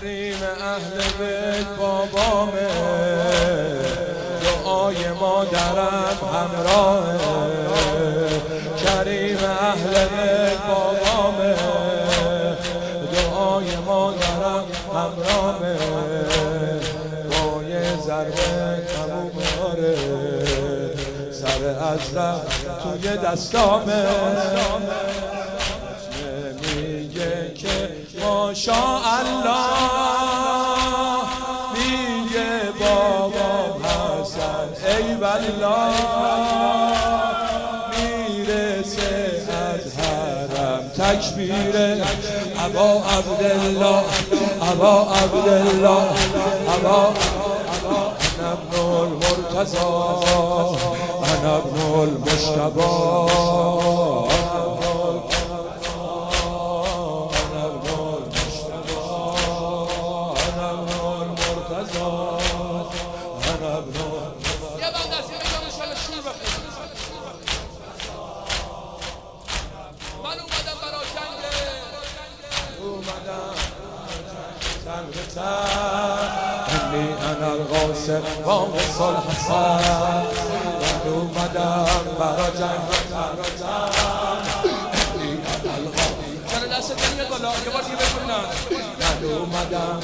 کریم اهل بیت بابامه، دعای مادرم همراهه. کریم اهل بیت بابامه، دعای مادرم همراهه. با یه ضربه تموم آره، سر ازرق توی دستامه. میگه که ماشاءالله، میگه بابام حسن ای والله، میرسه از حرم تکبیره. ابا عبدالله، ابا عبدالله، ابا انا ابن المرتضی، انا ابن المجتبی. انی انا القاسم وامس الحسن، من اومدم برا جنگ. انی انا القاسم، چرا دست نمیاد بالا؟ یه بار دیگه بکنن. من اومدم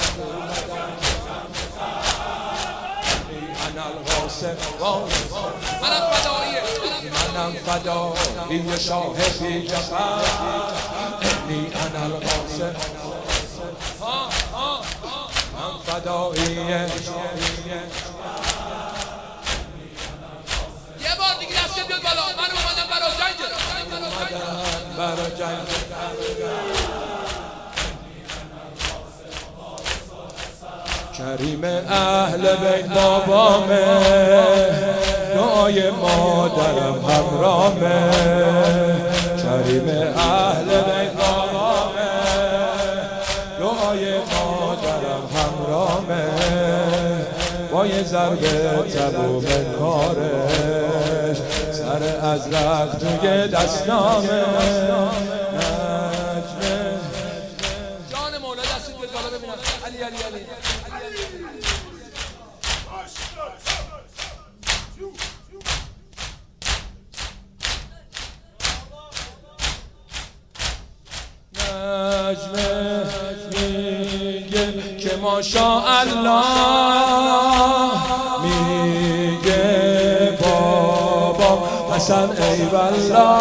انا القاسم وامس، منم فداییه، منم فدایی شاهدی جفر. انی انا القاسم، من فداییه. یه بار دیگه دست بیاد بالا. من اومدم برا جنگ، اومدم برا جنگ. کریم اهل بیت بابامه، دعای مادرم همراهه. کریم اهل بیت بابامه، دعای مادرم همراهه. با یه ضربه تموم کارش، سر ازرق توی دستامه. جان مولا دستت بیاد بالا ببینم. علی علی علی نجمه میگه که ماشاءالله، میگه بابا حسن ای والله،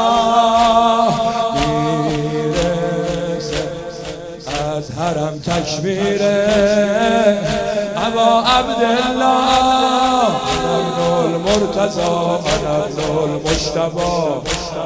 میرسه از حرم تکبیره. ابا عبدالله، انا ابن المرتضی، انا ابن المجتبی.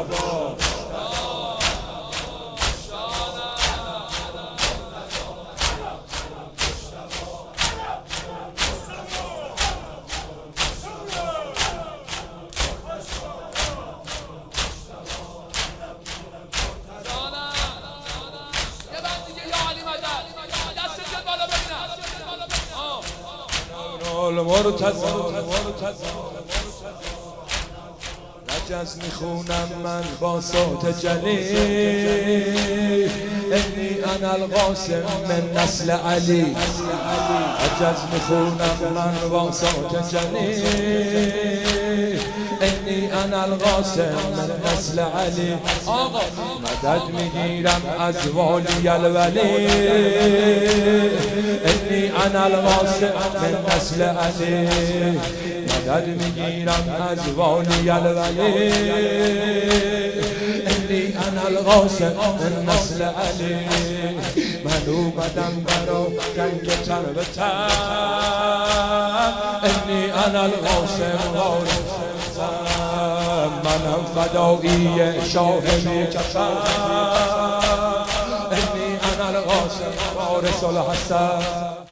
رجز میخونم من با صوت جلیل، انی انا القاسم من نسل علی. رجز میخونم من با صوت جلیل، انی انا القاسم من نسل علی. آقا مدد میگیرم از والی الولی، انی انا القاسم من نسل علی. مدد میگیرم از والی الولی، انی انا القاسم من نسل علی. من اومدم برا جنگ تن به تن، انی انا القاسم منم فدایی شاهدی جفر. انی انا القاسم وارث الحسن.